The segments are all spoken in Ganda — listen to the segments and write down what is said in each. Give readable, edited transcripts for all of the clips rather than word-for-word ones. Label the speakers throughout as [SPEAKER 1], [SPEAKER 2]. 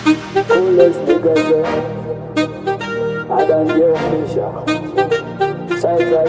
[SPEAKER 1] Coolest niggas I done the official Cypress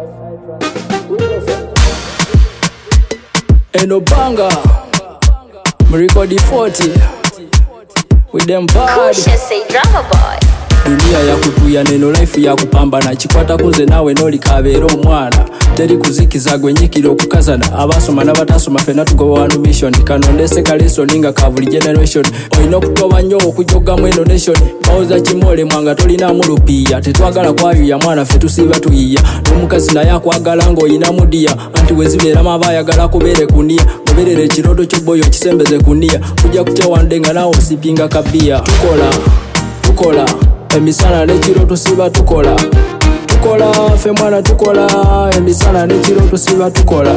[SPEAKER 1] Eno banga Mrecord 40 with them bad
[SPEAKER 2] say drama boy.
[SPEAKER 1] Dunia ya kutuya neno life ya kupambana chikwata kunze nawe noli kabero omwana teri kuzikiza gwenyikiro kukazana abasoma n'abatasoma fena tugoba wanu mission kanondese kaleso ninga kavuli generation oyino kutoba nnyo okujoga mweno nation baoza kimole mwanga tolina mulupiya tetwagala kwayo ya mwana fe tusiba tuyiya n'omukazi naye akwagala ng'oyina mudiya anti wezibeera mabayagala kubere kunia muberere kirodo ky'oboyo kisembeze kunia kujja kutya wande nga nawe osipinga kabiya tukola emisana nekiro tusiba tukola fe mwana tukola emisana nekiro tusiba tukola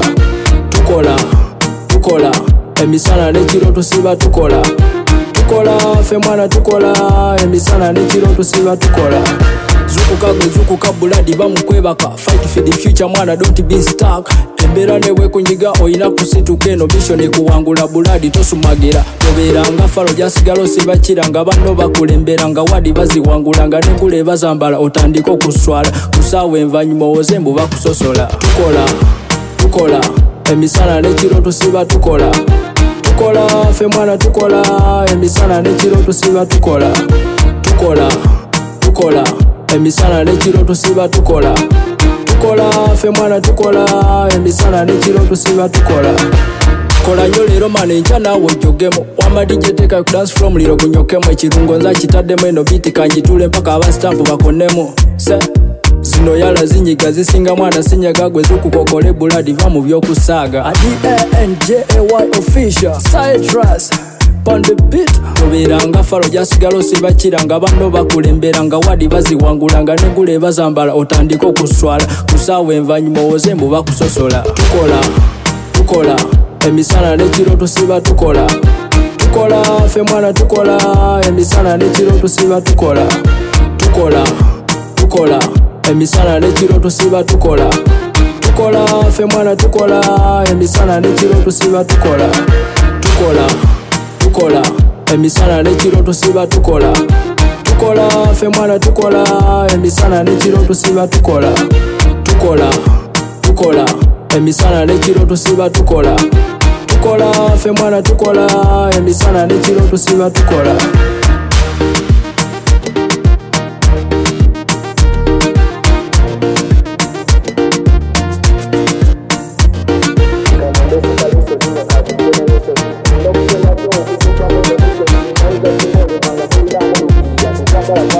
[SPEAKER 1] emisana nekiro tusiba tukola fe mwana tukola emisana nekiro tusiba tukola zukuka buladi bamukwebaka fight for the future mwana don't be stuck embera newe kunyiga oyina kusituka eno mission kuwangula buladi tosumagira toberanga falo jasigalo sibakiranga banno bakulemberanga wadi baziwangulanga nekule bazambala otandika okuswala kusawe envanyuma ozembu bakusosola tukola emisana nekiro tusiba tukola fe mwana tukola emisana nekiro tusiba tukola emisana nekiro tusiba tukola fe mwana tukola emisana nekiro tusiba tukola kola nyo lero mane ncha nawe ojogemo wama DJ teka ku dance from liro kunyokemo ekirungo nza kitaddemu eno beat kanjitule mpaka abastamp bakonemo zino yala zinyiga zisinga mwana sinyaga gwe zukukokole buladi va mu byokusaaga ADANJAY official Cypress on the beat toberanga falo jasigalo sibakiranga banno bakulemberanga wadi baziwangulanga negule bazambala otandika okuswala kusawe envanyuma ozembu bakusosola tukola emisana nekiro tusiba tukola fe mwana tukola emisana nekiro tusiba tukola emisana nekiro tusiba tukola fe mwana tukola emisana nekiro tusiba tukola emisana nekiro tusiba tukola fe mwana tukola emisana nekiro tusiba tukola emisana nekiro tusiba tukola fe mwana tukola emisana nekiro tusiba tukola
[SPEAKER 3] That's